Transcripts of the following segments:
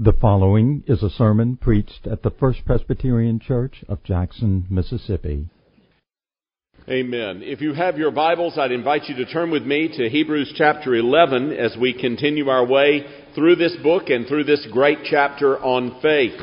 The following is a sermon preached at the First Presbyterian Church of Jackson, Mississippi. Amen. If you have your Bibles, I'd invite you to turn with me to Hebrews chapter 11 as we continue our way through this book and through this great chapter on faith.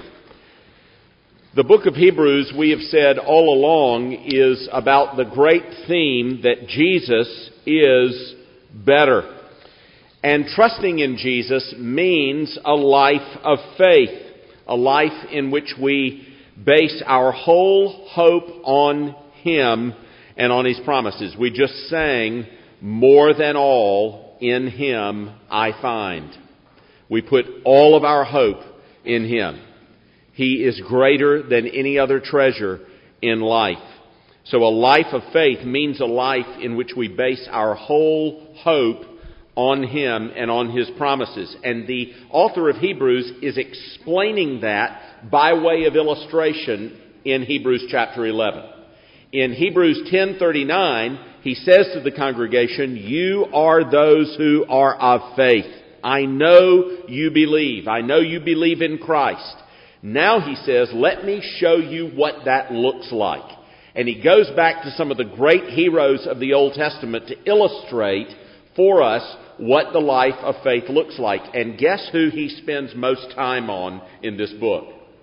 The book of Hebrews, we have said all along, is about the great theme that Jesus is better. And trusting in Jesus means a life of faith, a life in which we base our whole hope on Him and on His promises. We just sang, "More than all, in Him I find." We put all of our hope in Him. He is greater than any other treasure in life. So a life of faith means a life in which we base our whole hope on Him and on His promises. And the author of Hebrews is explaining that by way of illustration in Hebrews chapter 11. In Hebrews 10:39, he says to the congregation, "You are those who are of faith. I know you believe. I know you believe in Christ." Now he says, "Let me show you what that looks like." And he goes back to some of the great heroes of the Old Testament to illustrate for us what the life of faith looks like. And guess who he spends most time on in this book?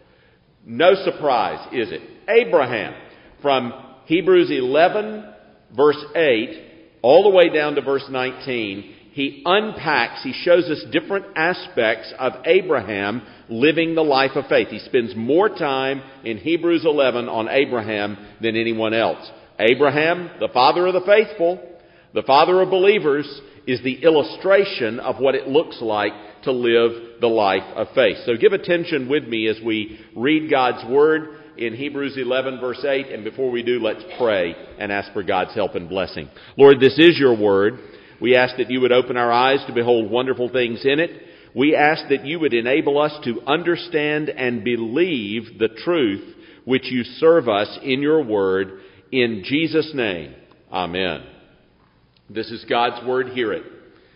No surprise, is it? Abraham. From Hebrews 11, verse 8, all the way down to verse 19, he unpacks, he shows us different aspects of Abraham living the life of faith. He spends more time in Hebrews 11 on Abraham than anyone else. Abraham, the father of the faithful, the father of believers, is the illustration of what it looks like to live the life of faith. So give attention with me as we read God's Word in Hebrews 11, verse 8. And before we do, let's pray and ask for God's help and blessing. Lord, this is your Word. We ask that you would open our eyes to behold wonderful things in it. We ask that you would enable us to understand and believe the truth which you serve us in your Word. In Jesus' name, amen. This is God's Word, hear it.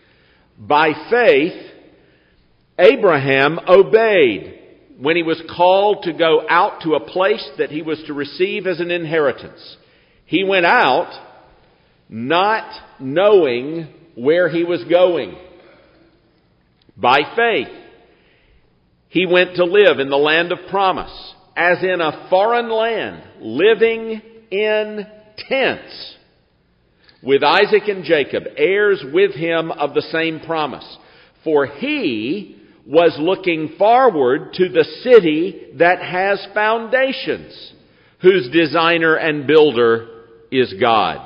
By faith, Abraham obeyed when he was called to go out to a place that he was to receive as an inheritance. He went out not knowing where he was going. By faith, he went to live in the land of promise, as in a foreign land, living in tents, with Isaac and Jacob, heirs with him of the same promise. For he was looking forward to the city that has foundations, whose designer and builder is God.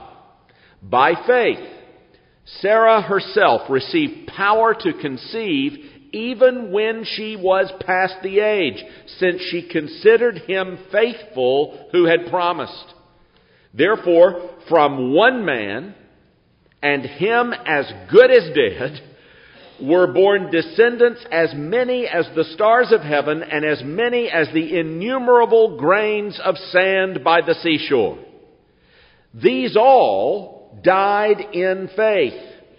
By faith, Sarah herself received power to conceive even when she was past the age, since she considered him faithful who had promised. Therefore, from one man, and him as good as dead, were born descendants as many as the stars of heaven and as many as the innumerable grains of sand by the seashore. These all died in faith,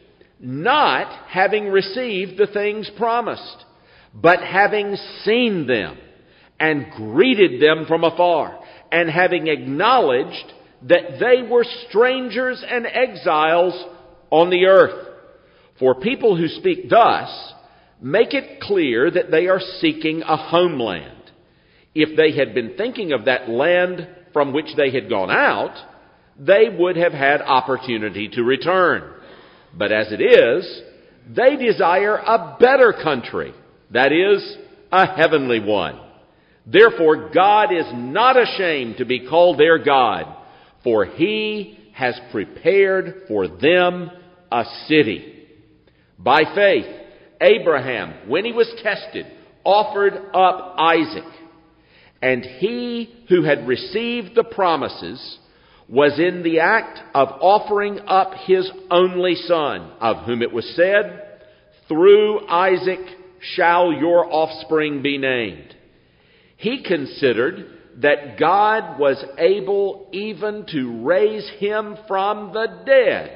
not having received the things promised, but having seen them and greeted them from afar, and having acknowledged that they were strangers and exiles on the earth. For people who speak thus make it clear that they are seeking a homeland. If they had been thinking of that land from which they had gone out, they would have had opportunity to return. But as it is, they desire a better country, that is, a heavenly one. Therefore, God is not ashamed to be called their God, for He has prepared for them a city. By faith, Abraham, when he was tested, offered up Isaac. And he who had received the promises was in the act of offering up his only son, of whom it was said, "Through Isaac shall your offspring be named." He considered that God was able even to raise him from the dead,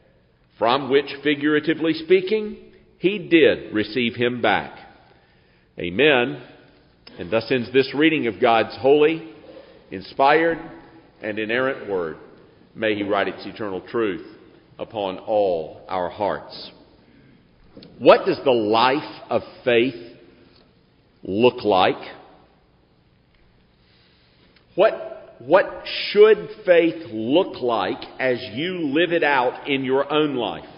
from which, figuratively speaking, he did receive him back. Amen. And thus ends this reading of God's holy, inspired, and inerrant Word. May He write its eternal truth upon all our hearts. What does the life of faith look like? What should faith look like as you live it out in your own life?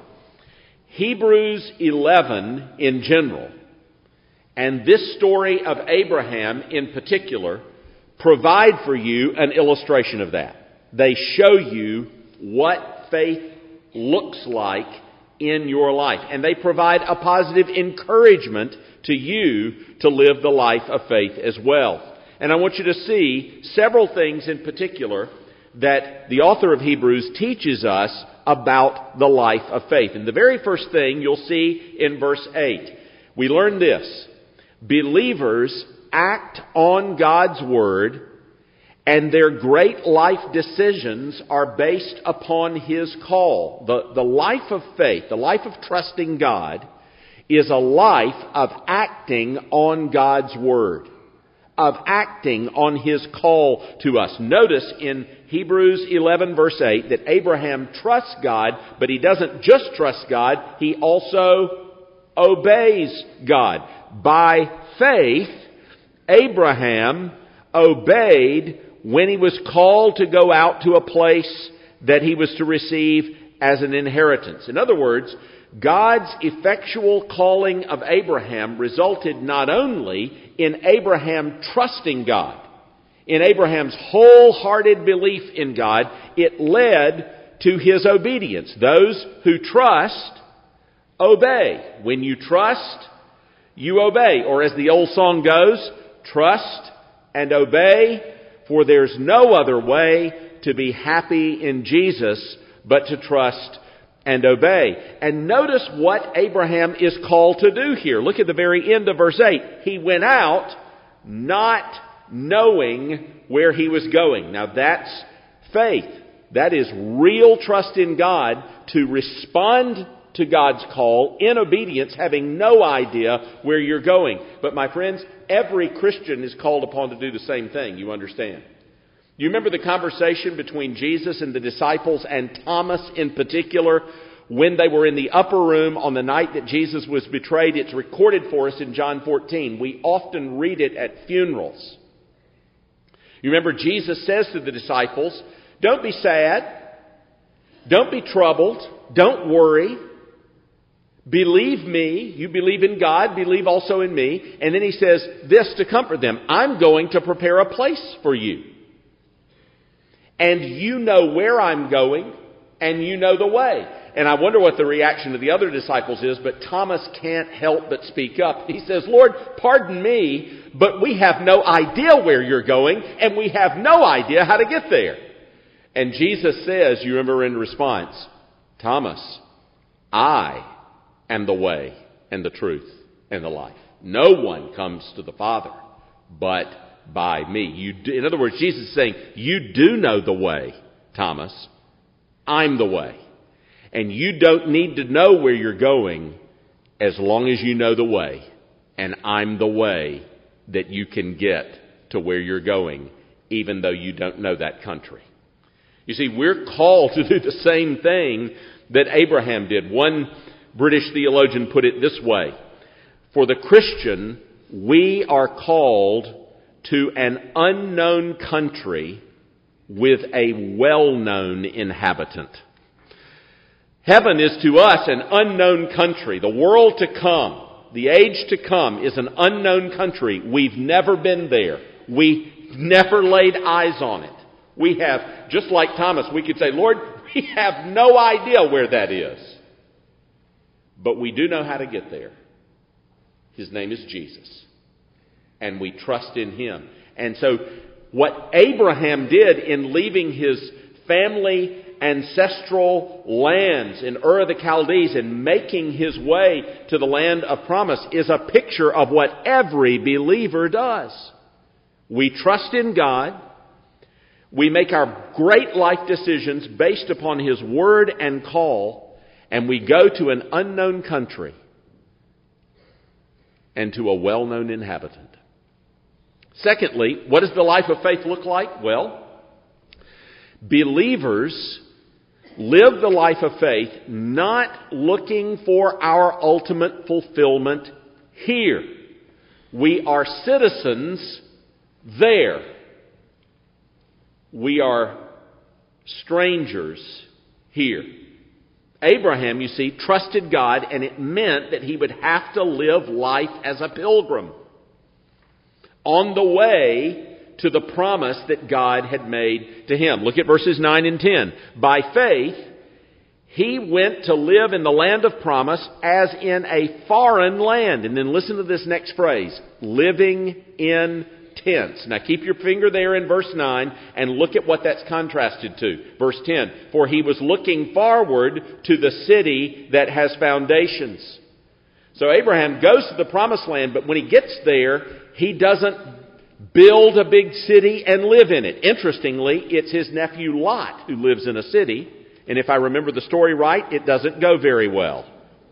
Hebrews 11 in general, and this story of Abraham in particular, provide for you an illustration of that. They show you what faith looks like in your life. And they provide a positive encouragement to you to live the life of faith as well. And I want you to see several things in particular that the author of Hebrews teaches us about the life of faith. And the very first thing you'll see in verse 8, we learn this: believers act on God's Word, and their great life decisions are based upon His call. The life of faith, the life of trusting God, is a life of acting on God's Word, of acting on His call to us. Notice in Hebrews 11 verse 8 that Abraham trusts God, but he doesn't just trust God, he also obeys God. By faith, Abraham obeyed when he was called to go out to a place that he was to receive as an inheritance. In other words, God's effectual calling of Abraham resulted not only in Abraham trusting God, in Abraham's wholehearted belief in God, it led to his obedience. Those who trust, obey. When you trust, you obey. Or as the old song goes, trust and obey, for there's no other way to be happy in Jesus but to trust and obey. And notice what Abraham is called to do here. Look at the very end of verse 8. He went out not knowing where he was going. Now that's faith. That is real trust in God to respond to God's call in obedience, having no idea where you're going. But my friends, every Christian is called upon to do the same thing, you understand. You remember the conversation between Jesus and the disciples and Thomas in particular when they were in the upper room on the night that Jesus was betrayed? It's recorded for us in John 14. We often read it at funerals. You remember Jesus says to the disciples, don't be sad, don't be troubled, don't worry. Believe me, you believe in God, believe also in me. And then he says this to comfort them: I'm going to prepare a place for you. And you know where I'm going, and you know the way. And I wonder what the reaction of the other disciples is, but Thomas can't help but speak up. He says, Lord, pardon me, but we have no idea where you're going, and we have no idea how to get there. And Jesus says, you remember in response, Thomas, I am the way and the truth and the life. No one comes to the Father but by me. In other words, Jesus is saying, you do know the way, Thomas. I'm the way. And you don't need to know where you're going as long as you know the way. And I'm the way that you can get to where you're going, even though you don't know that country. You see, we're called to do the same thing that Abraham did. One British theologian put it this way: for the Christian, we are called to an unknown country with a well-known inhabitant. Heaven is to us an unknown country. The world to come, the age to come, is an unknown country. We've never been there. We never laid eyes on it. We have, just like Thomas, we could say, Lord, we have no idea where that is. But we do know how to get there. His name is Jesus. And we trust in Him. And so what Abraham did in leaving his family ancestral lands in Ur of the Chaldees and making his way to the land of promise is a picture of what every believer does. We trust in God. We make our great life decisions based upon His Word and call, and we go to an unknown country. and to a well-known inhabitant. Secondly, what does the life of faith look like? Well, believers live the life of faith not looking for our ultimate fulfillment here. We are citizens there. We are strangers here. Abraham, you see, trusted God, and it meant that he would have to live life as a pilgrim on the way to the promise that God had made to him. Look at verses 9 and 10. By faith, he went to live in the land of promise as in a foreign land. And then listen to this next phrase, living in tents. Now keep your finger there in verse 9 and look at what that's contrasted to. Verse 10, for he was looking forward to the city that has foundations. So Abraham goes to the promised land, but when he gets there, he doesn't build a big city and live in it. Interestingly, it's his nephew Lot who lives in a city. And if I remember the story right, it doesn't go very well.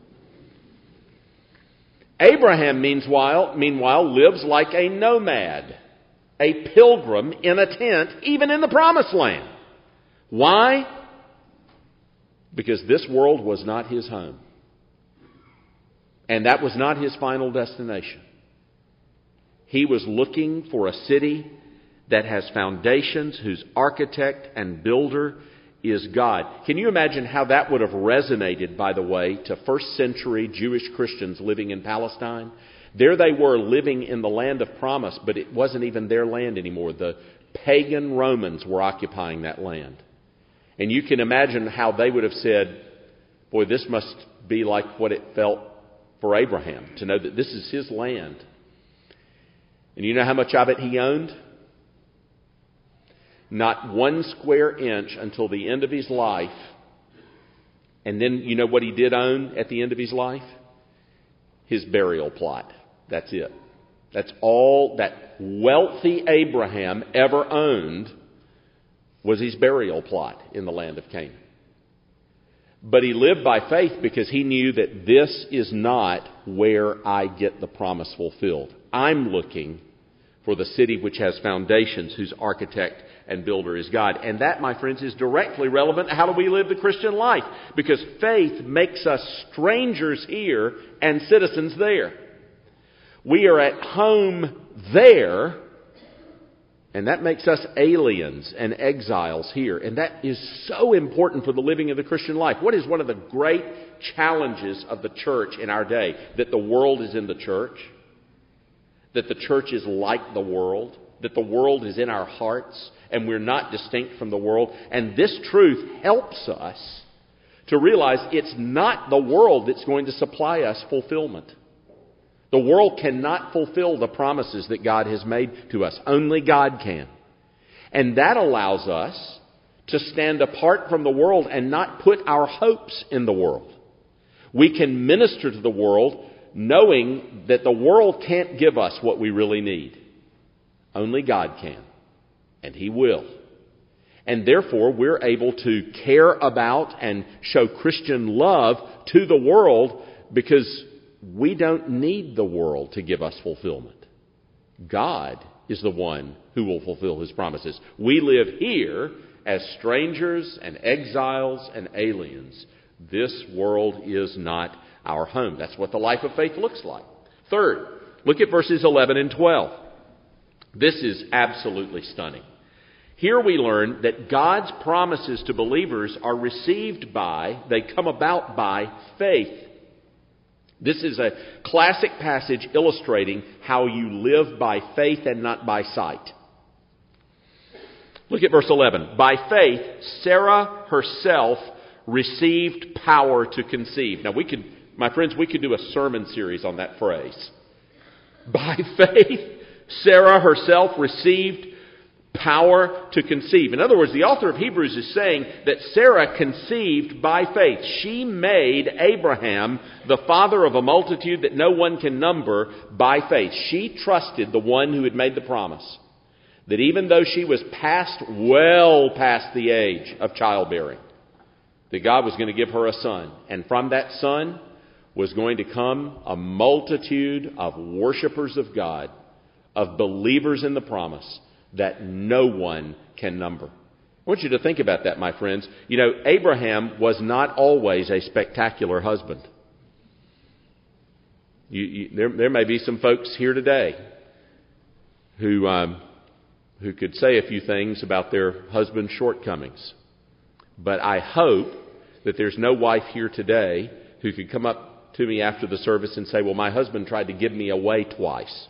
Abraham, meanwhile, lives like a nomad, a pilgrim in a tent, even in the promised land. Why? Because this world was not his home. And that was not his final destination. He was looking for a city that has foundations, whose architect and builder is God. Can you imagine how that would have resonated, by the way, to first century Jewish Christians living in Palestine? There they were living in the land of promise, but it wasn't even their land anymore. The pagan Romans were occupying that land. And you can imagine how they would have said, boy, this must be like what it felt for Abraham, to know that this is his land. And you know how much of it he owned? Not 1 square inch until the end of his life. And then you know what he did own at the end of his life? His burial plot. That's it. That's all that wealthy Abraham ever owned was his burial plot in the land of Canaan. But he lived by faith because he knew that this is not where I get the promise fulfilled. I'm looking for the city which has foundations, whose architect and builder is God. And that, my friends, is directly relevant to how do we live the Christian life. Because faith makes us strangers here and citizens there. We are at home there, and that makes us aliens and exiles here. And that is so important for the living of the Christian life. What is one of the great challenges of the church in our day? That the world is in the church. That the church is like the world. That the world is in our hearts. And we're not distinct from the world. And this truth helps us to realize it's not the world that's going to supply us fulfillment. The world cannot fulfill the promises that God has made to us. Only God can. And that allows us to stand apart from the world and not put our hopes in the world. We can minister to the world knowing that the world can't give us what we really need. Only God can. And He will. And therefore, we're able to care about and show Christian love to the world because we don't need the world to give us fulfillment. God is the one who will fulfill His promises. We live here as strangers and exiles and aliens. This world is not our home. That's what the life of faith looks like. Third, look at verses 11 and 12. This is absolutely stunning. Here we learn that God's promises to believers are received by, they come about by faith. This is a classic passage illustrating how you live by faith and not by sight. Look at verse 11. By faith, Sarah herself received power to conceive. Now my friends, we could do a sermon series on that phrase. By faith, Sarah herself received power to conceive. In other words, the author of Hebrews is saying that Sarah conceived by faith. She made Abraham the father of a multitude that no one can number by faith. She trusted the one who had made the promise. That even though she was well past the age of childbearing, that God was going to give her a son. And from that son was going to come a multitude of worshipers of God, of believers in the promise that no one can number. I want you to think about that, my friends. You know, Abraham was not always a spectacular husband. There may be some folks here today who could say a few things about their husband's shortcomings. But I hope that there's no wife here today who could come up to me after the service and say, well, my husband tried to give me away twice.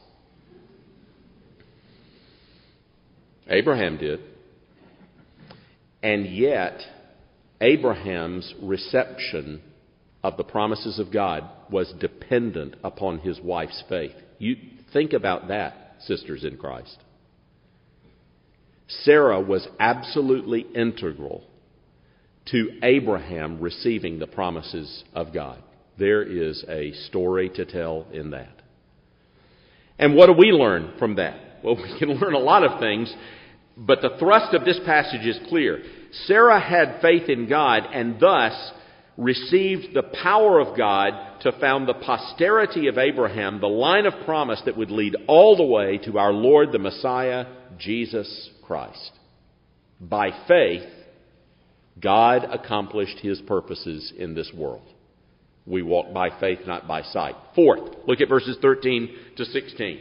Abraham did. And yet, Abraham's reception of the promises of God was dependent upon his wife's faith. You think about that, sisters in Christ. Sarah was absolutely integral to Abraham receiving the promises of God. There is a story to tell in that. And what do we learn from that? Well, we can learn a lot of things, but the thrust of this passage is clear. Sarah had faith in God and thus received the power of God to found the posterity of Abraham, the line of promise that would lead all the way to our Lord the Messiah, Jesus Christ. By faith, God accomplished His purposes in this world. We walk by faith, not by sight. Fourth, look at verses 13 to 16.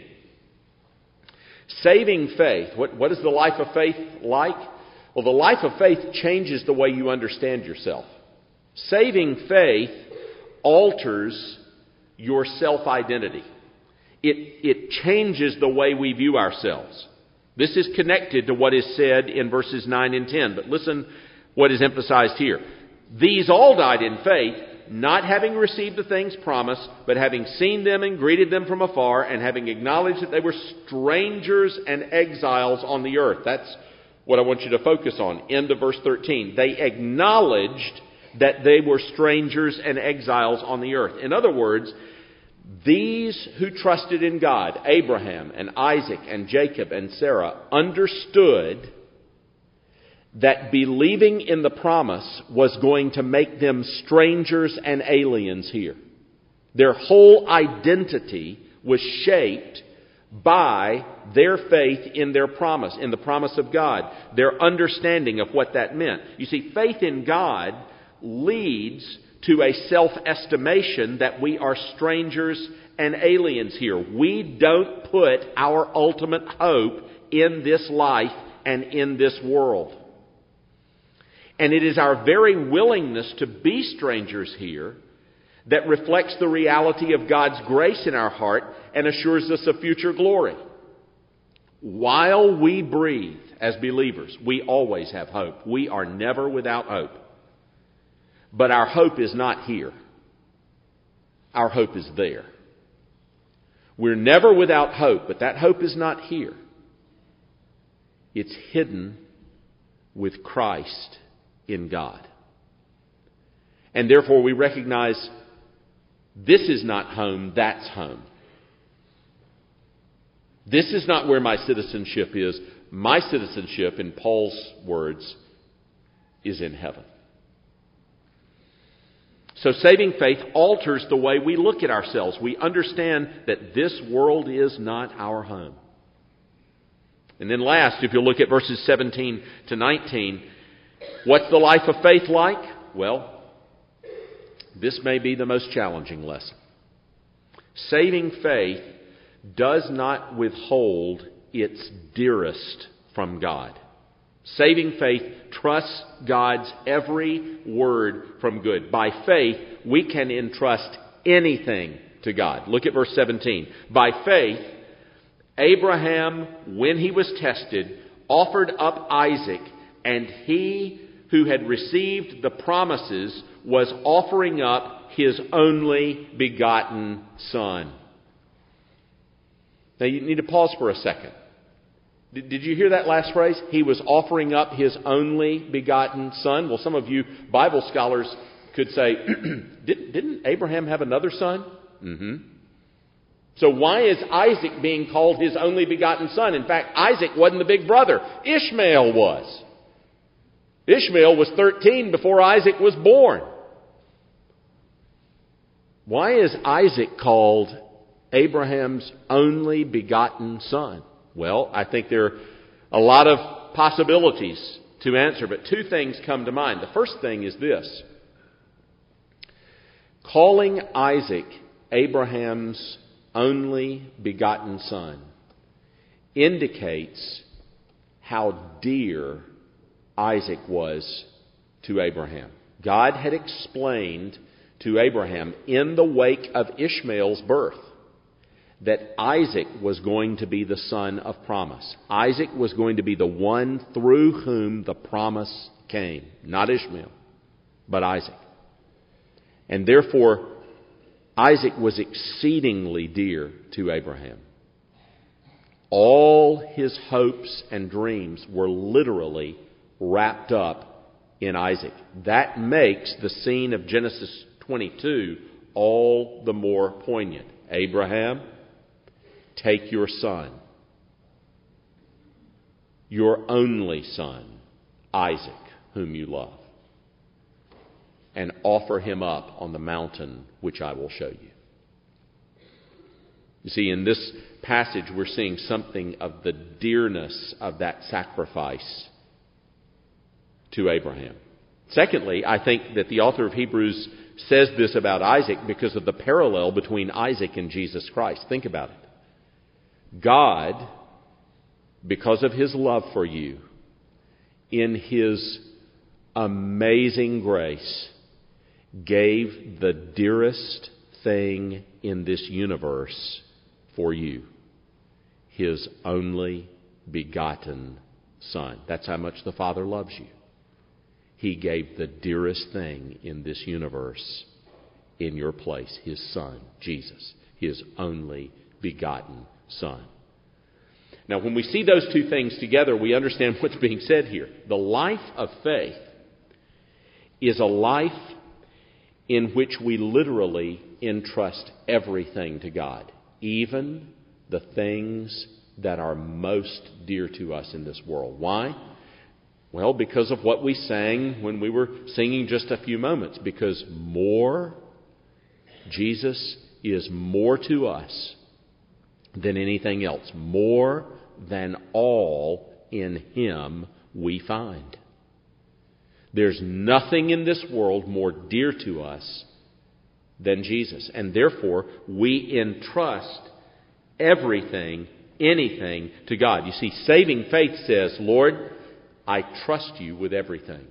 Saving faith. What is the life of faith like? Well, the life of faith changes the way you understand yourself. Saving faith alters your self-identity. It changes the way we view ourselves. This is connected to what is said in verses 9 and 10. But listen what is emphasized here. These all died in faith, not having received the things promised, but having seen them and greeted them from afar, and having acknowledged that they were strangers and exiles on the earth. That's what I want you to focus on. End of verse 13. They acknowledged that they were strangers and exiles on the earth. In other words, these who trusted in God, Abraham and Isaac and Jacob and Sarah, understood that believing in the promise was going to make them strangers and aliens here. Their whole identity was shaped by their faith in their promise, in the promise of God, their understanding of what that meant. You see, faith in God leads to a self-estimation that we are strangers and aliens here. We don't put our ultimate hope in this life and in this world. And it is our very willingness to be strangers here that reflects the reality of God's grace in our heart and assures us of future glory. While we breathe as believers, we always have hope. We are never without hope. But our hope is not here. Our hope is there. We're never without hope, but that hope is not here. It's hidden with Christ in God. And therefore we recognize this is not home, that's home. This is not where my citizenship is. My citizenship, in Paul's words, is in heaven. So saving faith alters the way we look at ourselves. We understand that this world is not our home. And then last, if you'll look at verses 17 to 19, what's the life of faith like? Well, this may be the most challenging lesson. Saving faith does not withhold its dearest from God. Saving faith trusts God's every word from good. By faith, we can entrust anything to God. Look at verse 17. By faith, Abraham, when he was tested, offered up Isaac, and he who had received the promises was offering up his only begotten son. Now you need to pause for a second. Did you hear that last phrase? He was offering up his only begotten son. Well, some of you Bible scholars could say, didn't Abraham have another son? Mm-hmm. So why is Isaac being called his only begotten son? In fact, Isaac wasn't the big brother. Ishmael was. Ishmael was 13 before Isaac was born. Why is Isaac called Abraham's only begotten son? Well, I think there are a lot of possibilities to answer, but two things come to mind. The first thing is this. Calling Isaac Abraham's only begotten son indicates how dear Isaac was to Abraham. God had explained to Abraham in the wake of Ishmael's birth that Isaac was going to be the son of promise. Isaac was going to be the one through whom the promise came. Not Ishmael, but Isaac. And therefore, Isaac was exceedingly dear to Abraham. All his hopes and dreams were literally wrapped up in Isaac. That makes the scene of Genesis 22 all the more poignant. Abraham, take your son, your only son, Isaac, whom you love, and offer him up on the mountain which I will show you. You see, in this passage, we're seeing something of the dearness of that sacrifice to Abraham. Secondly, I think that the author of Hebrews says this about Isaac because of the parallel between Isaac and Jesus Christ. Think about it. God, because of His love for you, in His amazing grace, gave the dearest thing in this universe for you, His only begotten Son. That's how much the Father loves you. He gave the dearest thing in this universe in your place, His Son, Jesus, His only begotten Son. Now, when we see those two things together, we understand what's being said here. The life of faith is a life in which we literally entrust everything to God, even the things that are most dear to us in this world. Why? Well, because of what we sang when we were singing just a few moments. Because Jesus is more to us than anything else. More than all in Him we find. There's nothing in this world more dear to us than Jesus. And therefore, we entrust everything, anything to God. You see, saving faith says, Lord, I trust you with everything.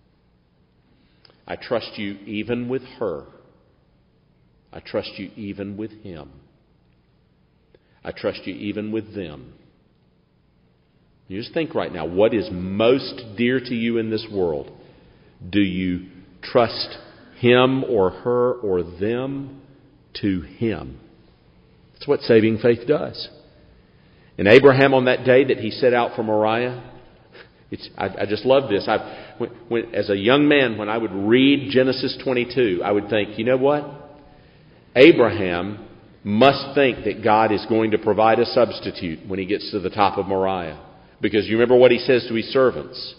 I trust you even with her. I trust you even with him. I trust you even with them. You just think right now, what is most dear to you in this world? Do you trust him or her or them to him? That's what saving faith does. And Abraham, on that day that he set out for Moriah, I just love this. As a young man, when I would read Genesis 22, I would think, you know what? Abraham must think that God is going to provide a substitute when he gets to the top of Moriah. Because you remember what he says to his servants.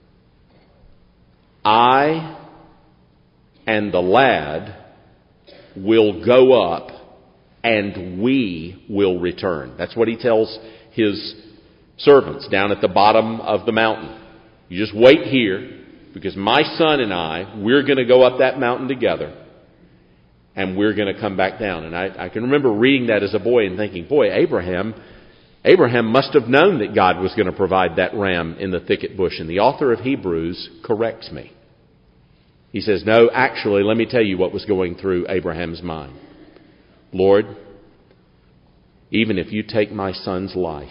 I and the lad will go up and we will return. That's what he tells his servants down at the bottom of the mountain. You just wait here because my son and I, we're going to go up that mountain together and we're going to come back down. And I can remember reading that as a boy and thinking, boy, Abraham must have known that God was going to provide that ram in the thicket bush. And the author of Hebrews corrects me. He says, no, actually, let me tell you what was going through Abraham's mind. Lord, even if you take my son's life,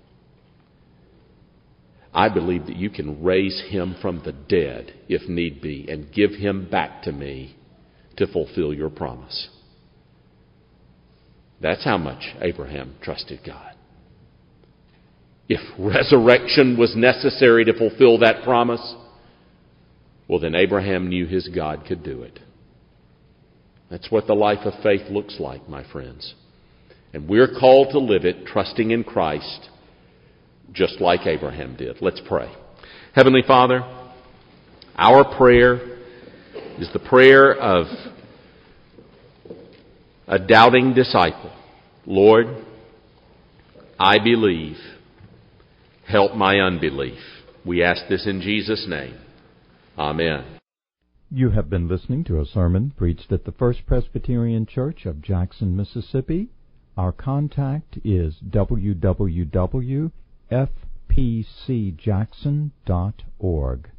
I believe that you can raise him from the dead, if need be, and give him back to me to fulfill your promise. That's how much Abraham trusted God. If resurrection was necessary to fulfill that promise, well, then Abraham knew his God could do it. That's what the life of faith looks like, my friends. And we're called to live it, trusting in Christ, just like Abraham did. Let's pray. Heavenly Father, our prayer is the prayer of a doubting disciple. Lord, I believe. Help my unbelief. We ask this in Jesus' name. Amen. You have been listening to a sermon preached at the First Presbyterian Church of Jackson, Mississippi. Our contact is www.fpcjackson.org.